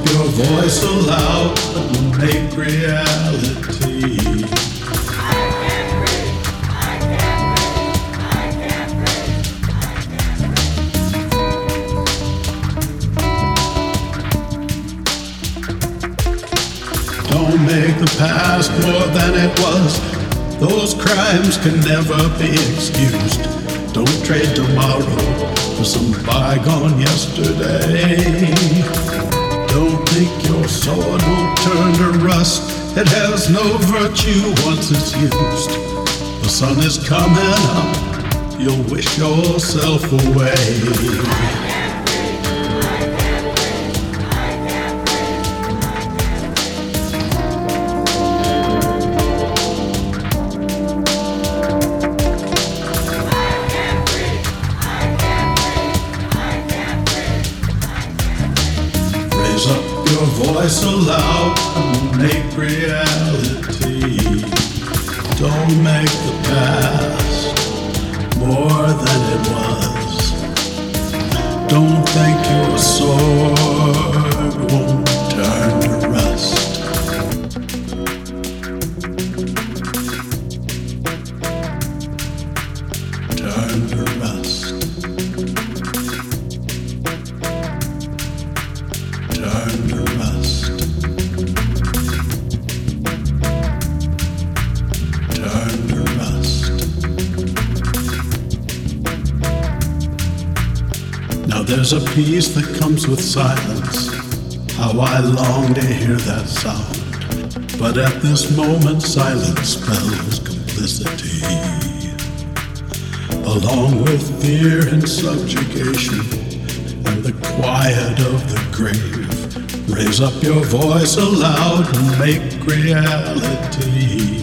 your voice aloud and make reality. Don't make the past more than it was. Those crimes can never be excused. Don't trade tomorrow for some bygone yesterday. Don't think your sword won't turn to rust. It has no virtue once it's used. The sun is coming up. You'll wish yourself away. Raise up your voice aloud and make reality. Don't make the past more than it was. Don't think your sword won't turn to rust. Turn to rust. Turn to rust. Turn to rust. Now there's a peace that comes with silence. How I long to hear that sound. But at this moment silence spells complicity, along with fear and subjugation and the quiet of the grave. Raise up your voice aloud and make reality.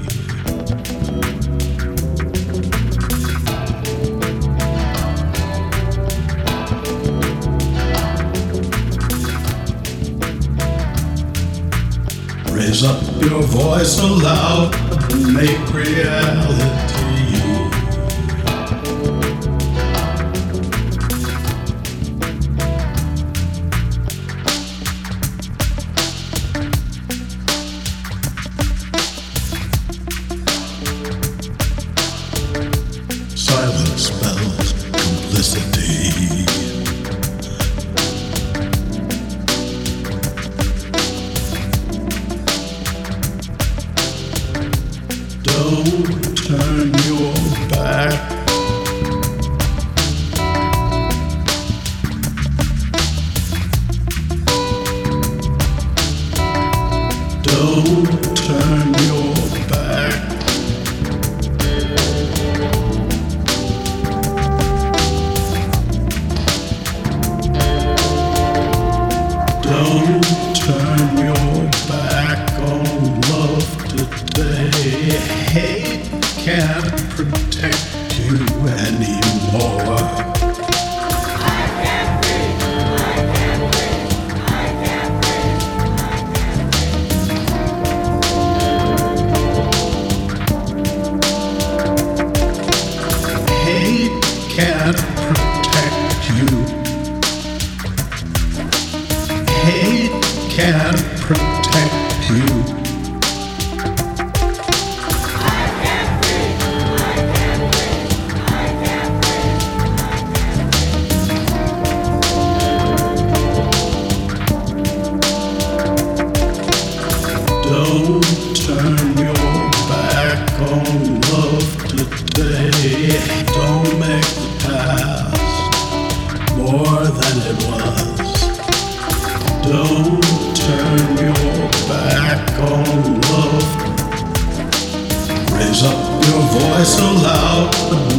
Raise up your voice aloud and make reality. Silence spells complicity. Don't turn your back. Don't turn your back. Don't turn your back on love today. Hate can't protect you anymore. Hate can't protect you. Hate can't protect you. Don't turn your back on love today. Don't make the past more than it was. Don't turn your back on love. Raise up your voice aloud.